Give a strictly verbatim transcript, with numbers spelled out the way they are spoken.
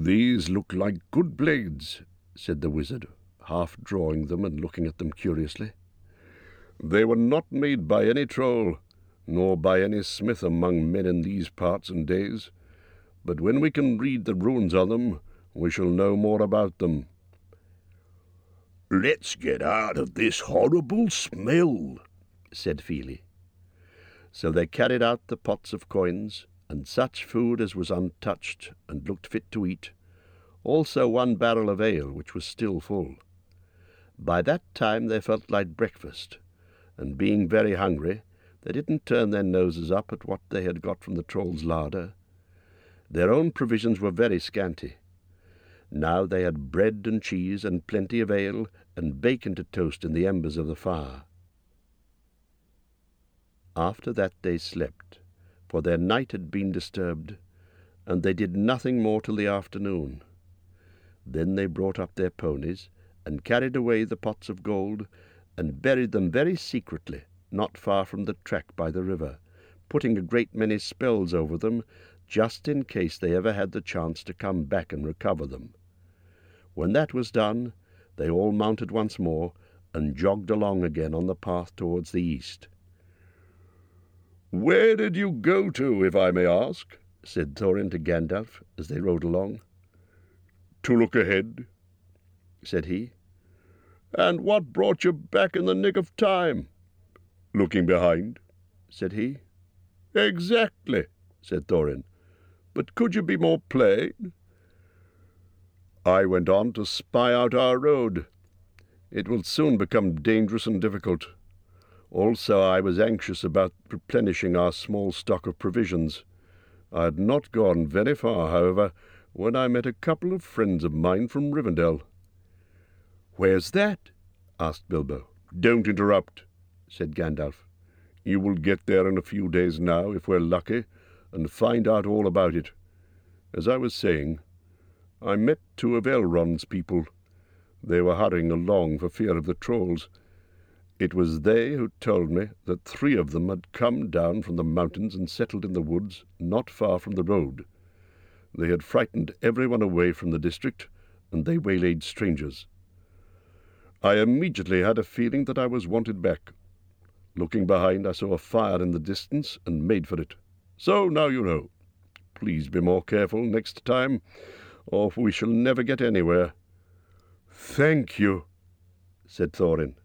"These look like good blades," said the wizard, half drawing them and looking at them curiously. "They were not made by any troll, nor by any smith among men in these parts and days, but when we can read the runes on them, we shall know more about them." "Let's get out of this horrible smell," said Feely. So they carried out the pots of coins, and such food as was untouched and looked fit to eat, also one barrel of ale which was still full. By that time they felt like breakfast, and being very hungry, they didn't turn their noses up at what they had got from the troll's larder. Their own provisions were very scanty. Now they had bread and cheese and plenty of ale and bacon to toast in the embers of the fire. After that they slept, for their night had been disturbed, and they did nothing more till the afternoon. Then they brought up their ponies, and carried away the pots of gold, and buried them very secretly, not far from the track by the river, putting a great many spells over them, just in case they ever had the chance to come back and recover them. When that was done, they all mounted once more, and jogged along again on the path towards the east. "Where did you go to, if I may ask?" said Thorin to Gandalf as they rode along. "To look ahead," said he. "And what brought you back in the nick of time?" "Looking behind," said he. "Exactly," said Thorin. "But could you be more plain?" "I went on to spy out our road. It will soon become dangerous and difficult. Also I was anxious about replenishing our small stock of provisions. I had not gone very far, however, when I met a couple of friends of mine from Rivendell." "Where's that?" asked Bilbo. "Don't interrupt," said Gandalf. "You will get there in a few days now, if we're lucky, and find out all about it. As I was saying, I met two of Elrond's people. They were hurrying along for fear of the trolls. It was they who told me that three of them had come down from the mountains and settled in the woods not far from the road. They had frightened everyone away from the district, and they waylaid strangers. I immediately had a feeling that I was wanted back. Looking behind, I saw a fire in the distance and made for it. So now you know. Please be more careful next time, or we shall never get anywhere." "Thank you," said Thorin.